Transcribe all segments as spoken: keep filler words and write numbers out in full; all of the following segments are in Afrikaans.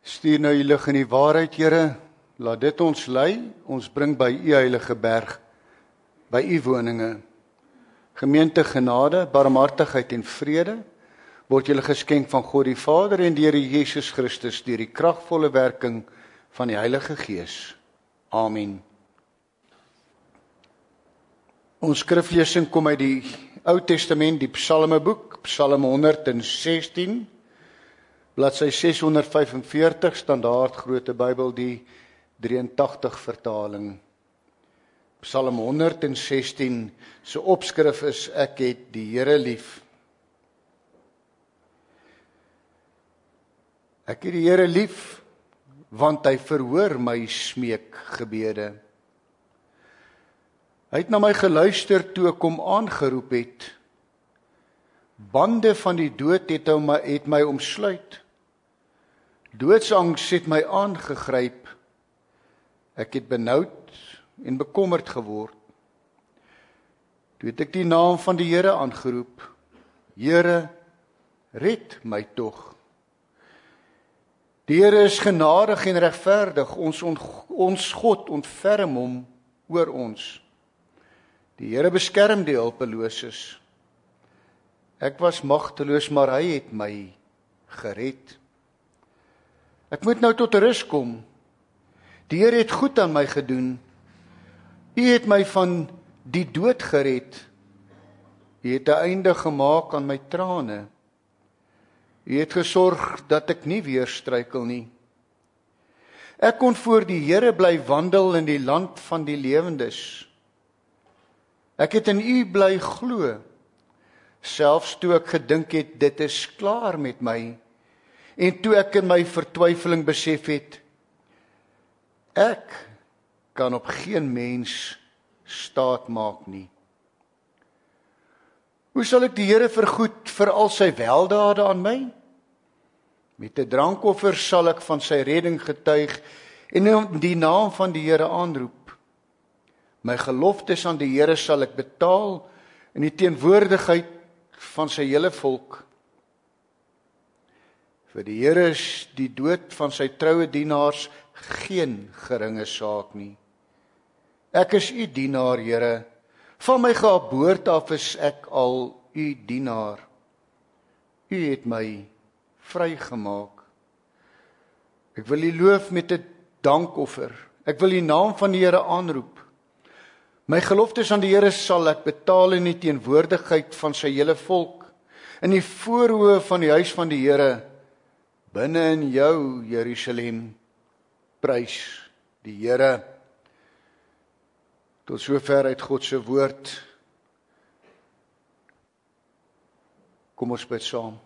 Stuur nou u lig in die waarheid, Here, laat dit ons lei, ons bring by u heilige berg, by u woninge. Gemeente genade, barmhartigheid en vrede, word julle geskenk van God die Vader en die Here Jesus Christus, deur die kragvolle werking van die Heilige Gees. Amen. Ons skriflesing kom uit die Ou Testament, die Psalmeboek, Psalm honderd sestien, bladsy ses honderd vyfenveertig, standaard Grote Bybel, die drieëntagtig vertaling. Psalm honderd sestien, se opskrif is: Ek het die Here lief. Ek het die Here lief, want hy verhoor my smeekgebede. Hy het na my geluister toe ek hom aangeroep het. Bande van die dood het, my, het my omsluit. Doodsangs het my aangegryp. Ek het benoud en bekommerd geword. Toe het ek die naam van die Here aangeroep. Here, red my tog. Die Here is genadig en regverdig. Ons, on, ons God ontferm hom oor ons. Die Here beskerm die hulpeloses. Ek was magteloos, maar hy het my gered. Ek moet nou tot rus kom. Die Here het goed aan my gedoen. U het my van die dood gered. U het 'n einde gemaak aan my trane. U het gesorg dat ek nie weer struikel nie. Ek kon voor die Here bly wandel in die land van die lewendes. Ek het in u bly glo, selfs toe ek gedink het, dit is klaar met my, en toe ek in my vertwyfeling besef het, ek kan op geen mens staat maak nie. Hoe sal ek die Here vergoed vir al sy weldade aan my? Met 'n drankoffer sal ek van sy redding getuig en in die naam van die Here aanroep. My geloftes aan die Here sal ek betaal in die teenwoordigheid van sy hele volk. Vir die Here is die dood van sy troue dienaars geen geringe saak nie. Ek is u dienaar, Here. Van my geboorte af is ek al u dienaar. U het my vrygemaak. Ek wil u loof met 'n dankoffer. Ek wil die naam van die Here aanroep. My geloftes aan die Here sal ek betaal in die teenwoordigheid van sy hele volk, in die voorhoë van die huis van die Here, binne in jou, Jerusalem, prys die Here. Tot sover uit God se woord. Kom ons bid saam.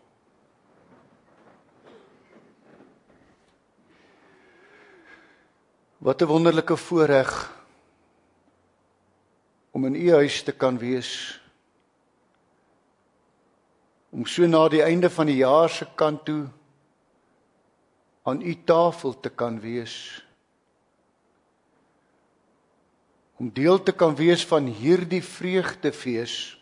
Wat 'n wonderlike voorreg om in u huis te kan wees, om so na die einde van die jaar se kant toe aan u tafel te kan wees, om deel te kan wees van hierdie vreugdefees.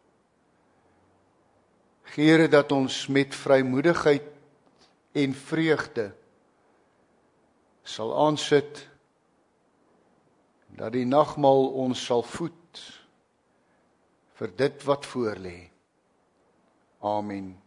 Here, dat ons met vrymoedigheid en vreugde sal aansit, dat die nagmaal ons sal voed vir dit wat voorlê. Amen.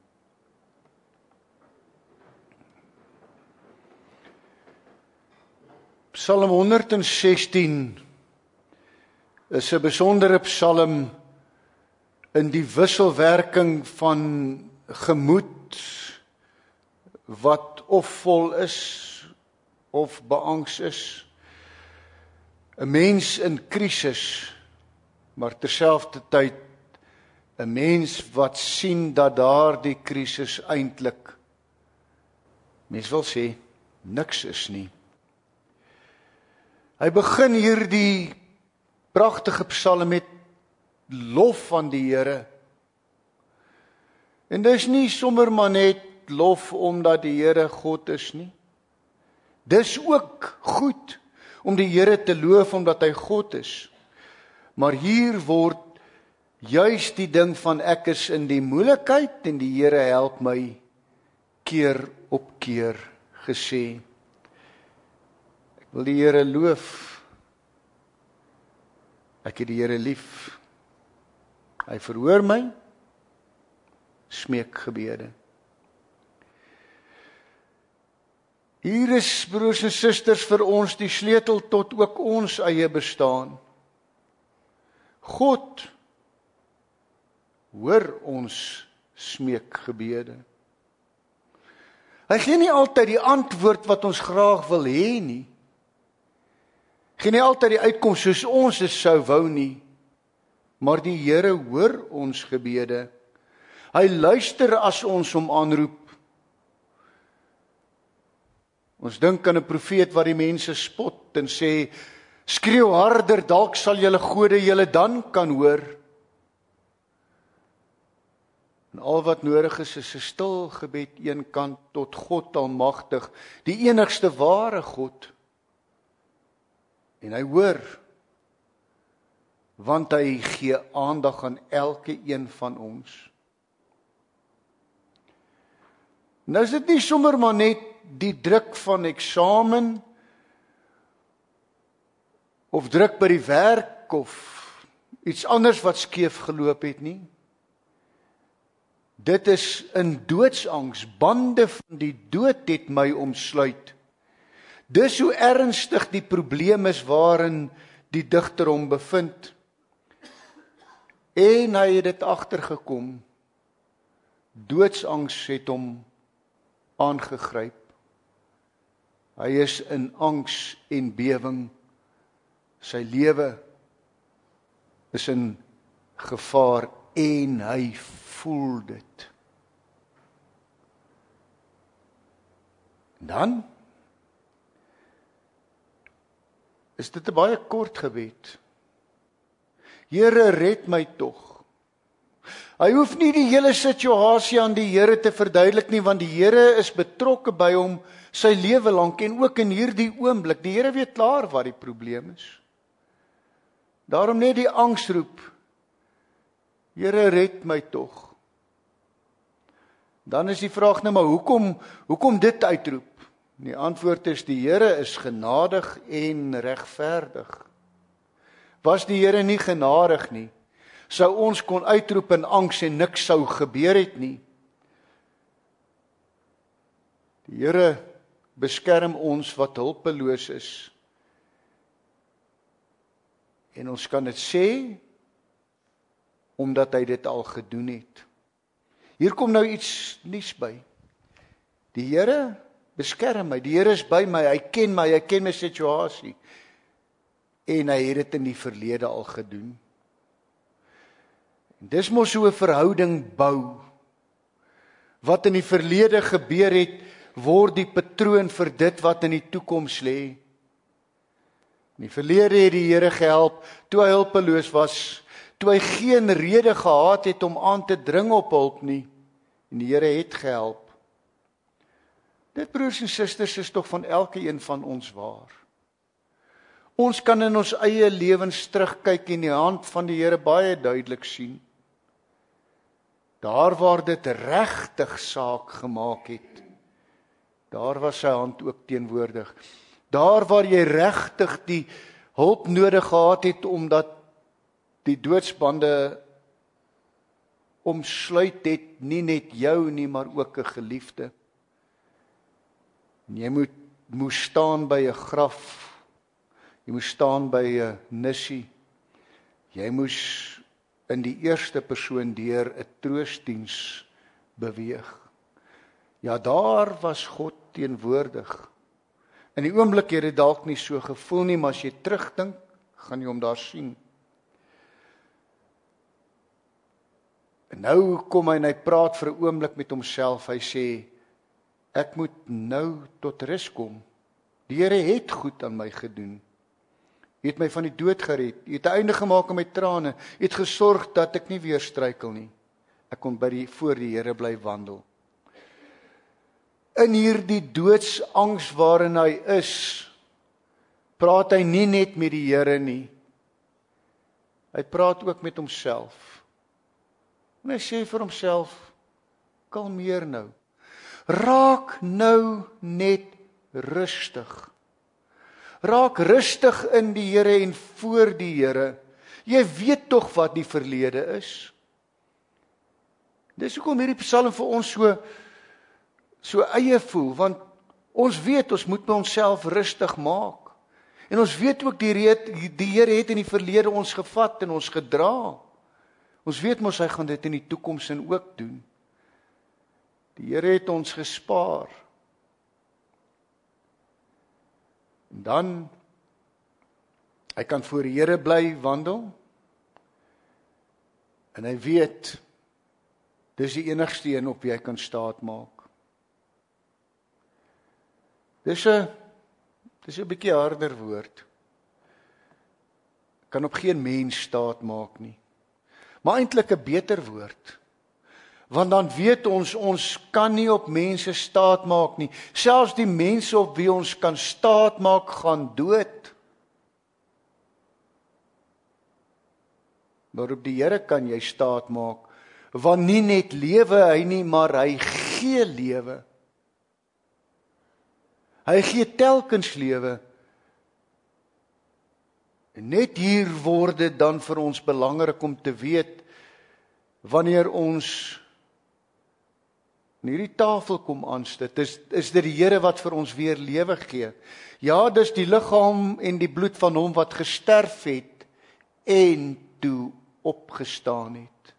Psalm honderd sestien is 'n besondere psalm in die wisselwerking van gemoed wat of vol is of beangs is. 'n Mens in krisis, maar terselfdertyd 'n mens wat sien dat daardie krisis eintlik, mens wil sê, niks is nie. Hy begin hierdie pragtige psalm met lof van die Here. En dis nie sommer maar net lof omdat die Here God is nie. Dis ook goed om die Here te loof omdat hy God is. Maar hier word juis die ding van ek is in die moeilikheid en die Here help my keer op keer gesê. Wil die Here loof. Ek het die Here lief. Hy verhoor my, smeekgebede. Hier is, broers en susters, vir ons die sleutel tot ook ons eie bestaan. God hoor ons smeekgebede. Hy gee nie altyd die antwoord wat ons graag wil hê nie. Gee nie altyd die uitkoms soos ons dit sou wou nie. Maar die Here hoor ons gebede. Hy luister as ons hom aanroep. Ons dink aan 'n profeet wat die mense spot en sê, skreeu harder, dalk sal julle gode julle dan kan hoor. En al wat nodig is, is 'n stil gebed eenkant tot God almagtig, die enigste ware God. En hy hoor, want hy gee aandag aan elke een van ons. Nou is dit nie sommer maar net die druk van eksamen, of druk by die werk, of iets anders wat skeef geloop het nie. Dit is in doodsangs, bande van die dood het my omsluit. Dis hoe ernstig die probleem is waarin die digter hom bevind. En hy het dit agtergekom. Doodsangs het hom aangegryp. Hy is in angs en bewing. Sy lewe is in gevaar en hy voel dit. Dan is dit 'n baie kort gebed. Here, red my tog. Hy hoef nie die hele situasie aan die Here te verduidelik nie, want die Here is betrokke by hom sy lewe lank en ook in hierdie oomblik. Die Here weet klaar wat die probleem is. Daarom net die angs roep. Here, red my tog. Dan is die vraag nou maar, hoekom, hoekom dit uitroep? Die antwoord is, die Here is genadig en regverdig. Was die Here nie genadig nie, sou ons kon uitroep in angs en niks sou gebeur het nie. Die Here beskerm ons wat hulpeloos is. En ons kan dit sê, omdat hy dit al gedoen het. Hier kom nou iets nuuts by. Die Here beskerm my, die Here is by my, hy ken my, hy ken my situasie. En hy het dit in die verlede al gedoen. En dis mos so 'n verhouding bou. Wat in die verlede gebeur het, word die patroon vir dit wat in die toekoms lê. In die verlede het die Here gehelp, toe hy hulpeloos was, toe hy geen rede gehad het om aan te dring op hulp nie. En die Here het gehelp. Dit, broers en susters, is tog van elke een van ons waar. Ons kan in ons eie lewens terugkyk en die hand van die Here baie duidelik sien. Daar waar dit regtig saak gemaak het, daar was sy hand ook teenwoordig. Daar waar jy regtig die hulp nodig gehad het, omdat die doodsbande omsluit het, nie net jou nie, maar ook 'n geliefde. En jy moet moes staan by 'n graf, jy moes staan by 'n nissie, jy moes in die eerste persoon deur 'n troostdiens beweeg. Ja, daar was God teenwoordig. In die oomblik het dit dalk nie so gevoel nie, maar as jy terugdink, gaan jy hom daar sien. En nou kom hy en hy praat vir 'n oomblik met homself. Hy sê, ek moet nou tot rus kom. Die Here het goed aan my gedoen. Hy het my van die dood gered. Hy het 'n einde gemaak aan my trane. Hy het gesorg dat ek nie weer struikel nie. Ek kon by die voor die Here bly wandel. In hierdie doodsangs waarin hy is, praat hy nie net met die Here nie. Hy praat ook met homself. En hy sê vir homself, kalmeer nou. Raak nou net rustig. Raak rustig in die Here en voor die Here. Jy weet tog wat die verlede is. Dis hoekom hierdie Psalm vir ons so so eie voel, want ons weet ons moet by onsself rustig maak. En ons weet ook die Here die Here het in die verlede ons gevat en ons gedra. Ons weet mos hy gaan dit in die toekoms en ook doen. Die Here het ons gespaar. En dan hy kan voor die Here bly wandel. En hy weet dis die enigste een op wie hy kan staat maak. Dis 'n dis 'n bietjie harder woord. Kan op geen mens staat maak nie. Maar eintlik 'n beter woord. Want dan weet ons ons kan nie op mense staat maak nie. Selfs die mense op wie ons kan staat maak gaan dood. Maar op die Here kan jy staat maak, want nie net lewe hy nie, maar hy gee lewe. Hy gee telkens lewe. En net hier word dit dan vir ons belangrik om te weet, wanneer ons in hierdie tafel kom aansit, is, is dit die Here wat vir ons weer lewe gee. Ja, dis die liggaam en die bloed van hom wat gesterf het en toe opgestaan het.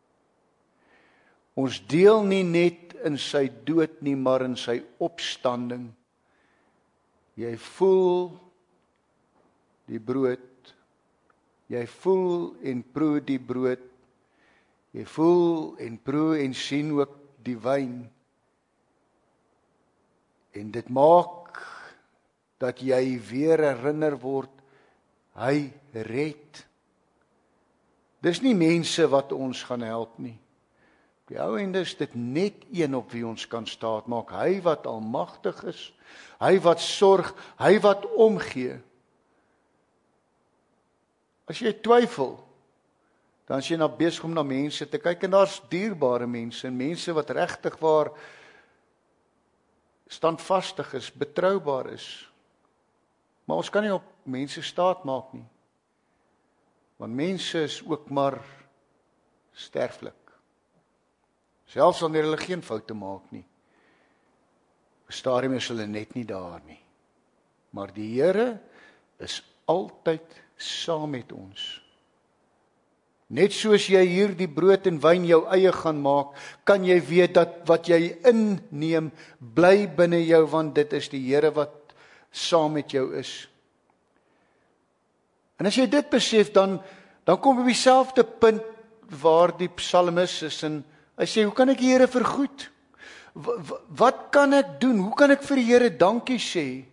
Ons deel nie net in sy dood nie, maar in sy opstanding. Jy voel die brood, jy voel en proe die brood, jy voel en proe en sien ook die wyn. En dit maak dat jy weer herinner word, hy red. Dis nie mense wat ons gaan help nie. Op die ou einde is dit net een op wie ons kan staat maak. Hy wat almagtig is, hy wat sorg, hy wat omgee. As jy twyfel, dan is jy nou besig om na mense te kyk, en daar's dierbare mense, en mense wat regtig waar standvastig is, betroubaar is. Maar ons kan nie op mense staat maak nie. Want mense is ook maar sterflik. Selfs wanneer hulle geen foute maak nie. Op stadium is hulle net nie daar nie. Maar die Here is altyd saam met ons. Net soos jy hier die brood en wyn jou eie gaan maak, kan jy weet dat wat jy inneem, bly binne jou, want dit is die Here wat saam met jou is. En as jy dit besef, dan, dan kom jy op dieselfde punt waar die psalmis is, en hy sê, hoe kan ek die Here vergoed? W- wat kan ek doen? Hoe kan ek vir die Here dankie sê?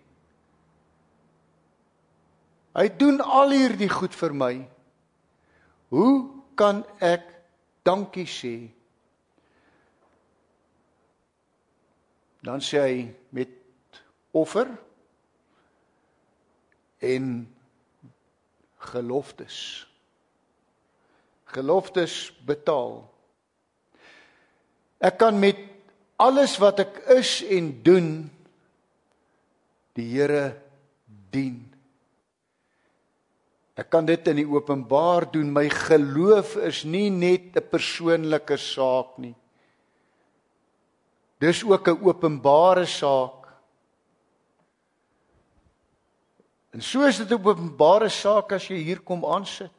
Hy doen al hierdie goed vir my. Hoe kan ek dankie sê? Dan sê hy met offer en geloftes. Geloftes betaal. Ek kan met alles wat ek is en doen, die Here dien. Ek kan dit in die openbaar doen. My geloof is nie net 'n persoonlike saak nie. Dis ook 'n openbare saak. En so is dit 'n openbare saak as jy hier kom aansit.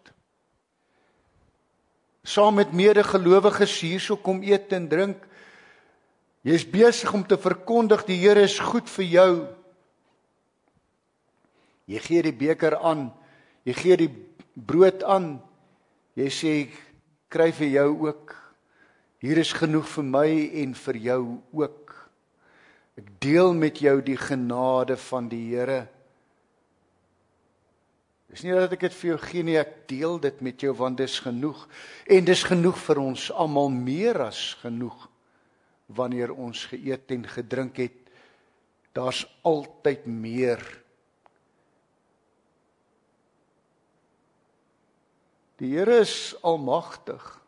Saam met medegelowiges hierso kom eet en drink. Jy is besig om te verkondig die Here is goed vir jou. Jy gee die beker aan. Jy gee die brood aan. Jy sê, kry vir jou ook. Hier is genoeg vir my en vir jou ook. Ek deel met jou die genade van die Here. Dis nie dat ek dit vir jou gee nie, ek deel dit met jou, want dis genoeg. En dis genoeg vir ons almal, meer as genoeg. Wanneer ons geëet en gedrink het, daar's altyd meer. Die Here is almagtig.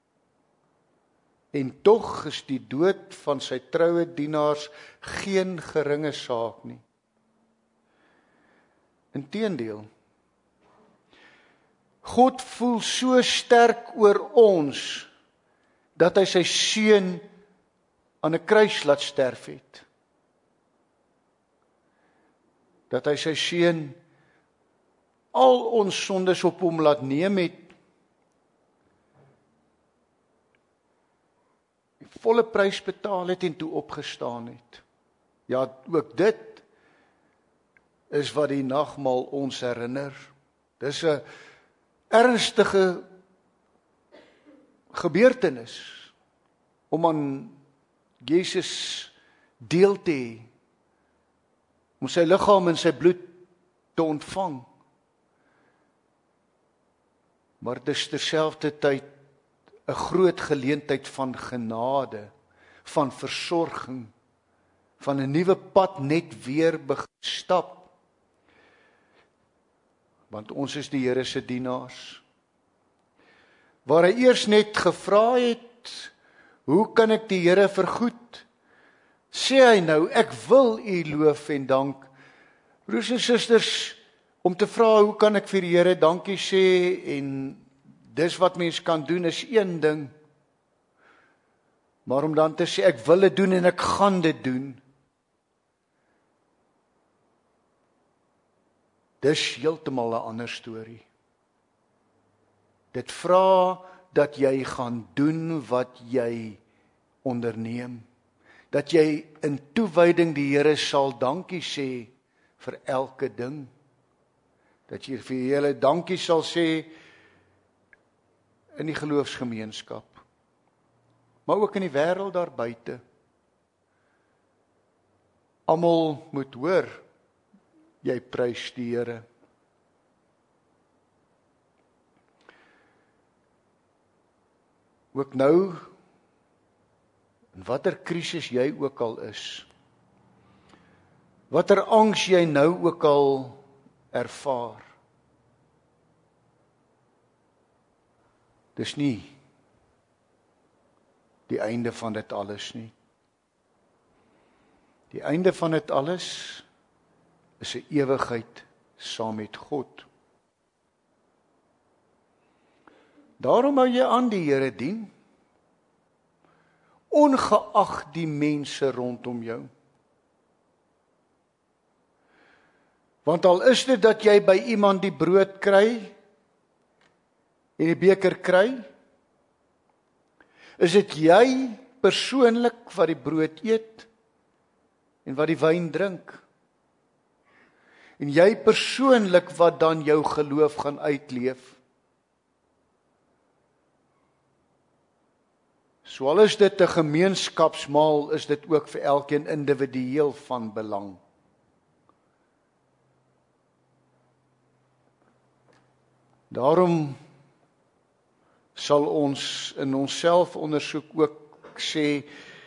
En tog is die dood van sy troue dienaars geen geringe saak nie. Inteendeel. God voel so sterk oor ons, dat hy sy seun aan 'n kruis laat sterf het. Dat hy sy seun al ons sondes op hom laat neem het, die volle prys betaal het en toe opgestaan het. Ja, ook dit is wat die nagmaal ons herinner. Dis 'n ernstige gebeurtenis om aan Jesus deel te hê, om sy liggaam en sy bloed te ontvang. Maar dit is terselfdertyd 'n groot geleentheid van genade, van versorging, van 'n nuwe pad net weer begin stap. Want ons is die Here se dienaars. Waar hy eers net gevra het, hoe kan ek die Here vergoed? Sê hy nou, ek wil u loof en dank. Broers en susters, om te vra, hoe kan ek vir die Here dankie sê, en dis wat mens kan doen, is een ding. Maar om dan te sê, ek wil dit doen en ek gaan dit doen, dis heeltemal 'n ander storie. Dit vra dat jy gaan doen wat jy onderneem. Dat jy in toewyding die Here sal dankie sê vir elke ding. Dat jy vir die Here dankie sal sê in die geloofsgemeenskap. Maar ook in die wêreld daar buite. Almal moet hoor, jy prys die Here. Ook nou, in watter krisis jy ook al is, watter angs jy nou ook al ervaar, dis nie die einde van dit alles nie. Die einde van dit alles is 'n ewigheid saam met God. Daarom hou jy aan die Here dien, ongeag die mense rondom jou. Want al is dit dat jy by iemand die brood kry en die beker kry, is dit jy persoonlik wat die brood eet en wat die wyn drink. En jy persoonlik wat dan jou geloof gaan uitleef. So al is dit 'n gemeenskapsmaal, is dit ook vir elkeen individueel van belang. Daarom sal ons in onsself ondersoek ook sê,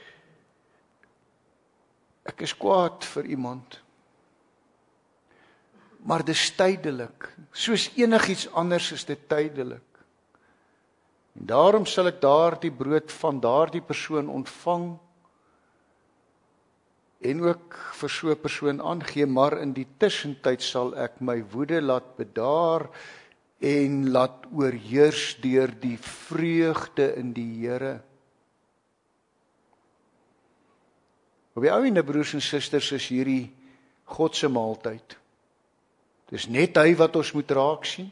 ek is kwaad vir iemand, maar dis tydelik, soos enigiets anders is dit tydelik. En daarom sal ek daardie brood van daardie persoon ontvang en ook vir so 'n persoon aangee, maar in die tussentyd sal ek my woede laat bedaar en laat oorheers deur die vreugde in die Here. Op die ou ende, broers en susters, is hierdie God se maaltyd. Dis net hy wat ons moet raak sien.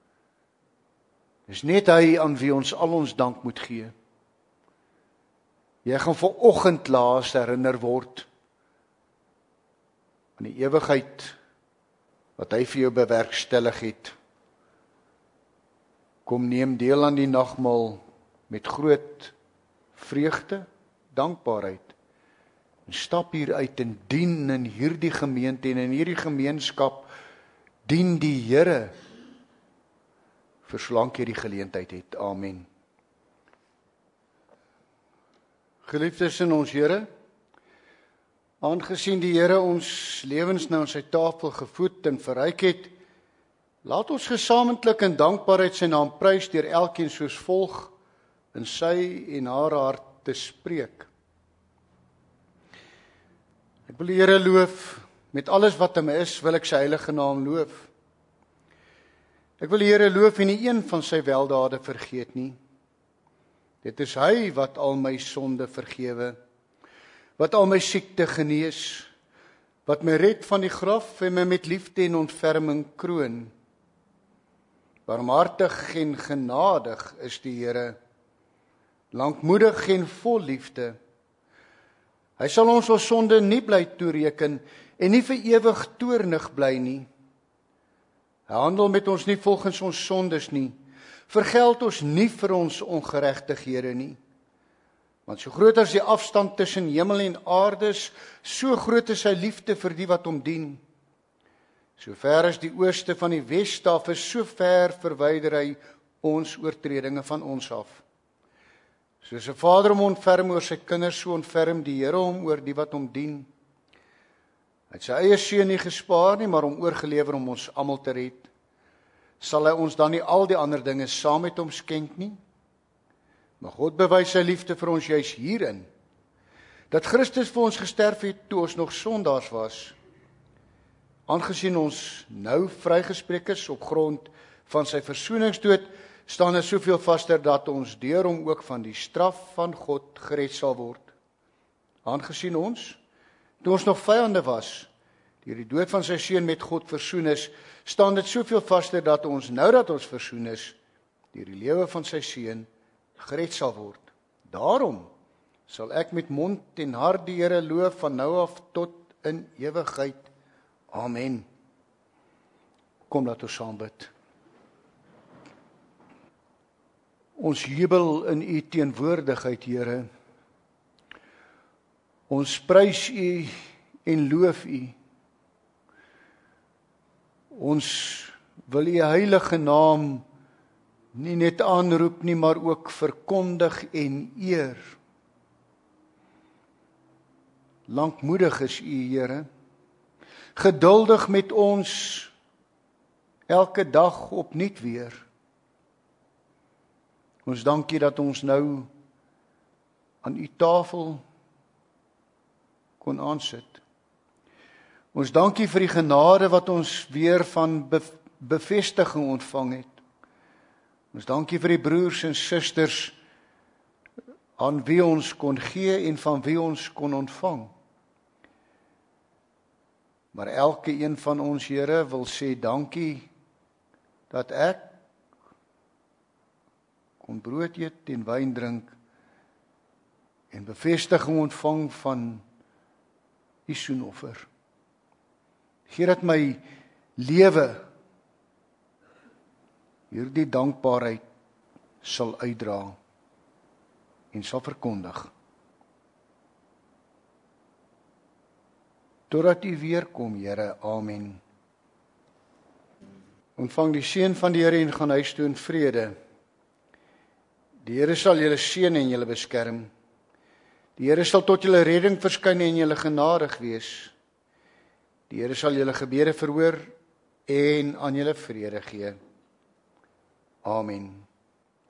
Dis net hy aan wie ons al ons dank moet gee. Jy gaan vanoggend laas herinner word aan die ewigheid wat hy vir jou bewerkstellig het. Kom neem deel aan die nagmaal met groot vreugde, dankbaarheid. En stap hier uit en dien in hierdie gemeente en in hierdie gemeenskap, dien die Here vir solank jy die geleentheid het. Amen. Geliefdes in ons Here, aangesien die Here ons lewens nou aan sy tafel gevoed en verryk het, laat ons gesamentlik in dankbaarheid sy naam prys deur elkeen soos volg in sy en haar hart te spreek. Ek wil die Here loof Met alles wat in my is, wil ek sy heilige naam loof. Ek wil die Here loof en nie een van sy weldade vergeet nie. Dit is hy wat al my sonde vergewe, wat al my siekte genees, wat my red van die graf en my met liefde en ontferming kroon. Barmhartig en genadig is die Here, lankmoedig en vol liefde. Hy sal ons ons sonde nie bly toereken en nie vir ewig toornig bly nie. Hy handel met ons nie volgens ons sondes nie, vergeld ons nie vir ons ongeregtighede nie. Want so groot as die afstand tussen hemel en aarde is, so groot is sy liefde vir die wat hom dien. So ver as die ooste van die weste af is, so ver verwyder hy ons oortredinge van ons af. Soos 'n vader hom ontferm oor sy kinders, so ontferm die Here hom oor die wat hom dien. Hy het sy eie seun nie gespaar nie, maar hom oorgelewer om ons almal te red. Sal hy ons dan nie al die ander dinge saam met hom skenk nie? Maar God bewys sy liefde vir ons juis hierin, dat Christus vir ons gesterf het toe ons nog sondaars was. Aangesien ons nou vrygespreek is op grond van sy versoeningsdood, staan er soveel vaster dat ons deur hom ook van die straf van God gered sal word. Aangesien ons, toe ons nog vyande was, deur die dood van sy seun met God versoen is, staan dit soveel vaster dat ons, nou dat ons versoen is, deur die lewe van sy seun, gered sal word. Daarom sal ek met mond en hart die Here loof van nou af tot in ewigheid. Amen. Kom, laat ons saam bid. Ons jubel in u teenwoordigheid, Here. Ons prys u en loof u. Ons wil u heilige naam nie net aanroep nie, maar ook verkondig en eer. Lankmoedig is u, Here, geduldig met ons elke dag opnuut weer. Ons dankie dat ons nou aan u tafel kon aansit. Ons dankie vir die genade wat ons weer van bevestiging ontvang het. Ons dankie vir die broers en susters aan wie ons kon gee en van wie ons kon ontvang. Maar elke een van ons, Here, wil sê dankie dat ek kon brood eet en wyn drink en bevestiging ontvang van u soenoffer. Gee dat my lewe hierdie dankbaarheid sal uitdra en sal verkondig. Totdat u weer kom, Here. Amen. Ontvang die seën van die Here en gaan huis toe in vrede. Die Here sal julle seën en julle beskerm. Die Here sal tot julle redding verskyn en julle genadig wees. Die Here sal julle gebede verhoor en aan julle vrede gee. Amen.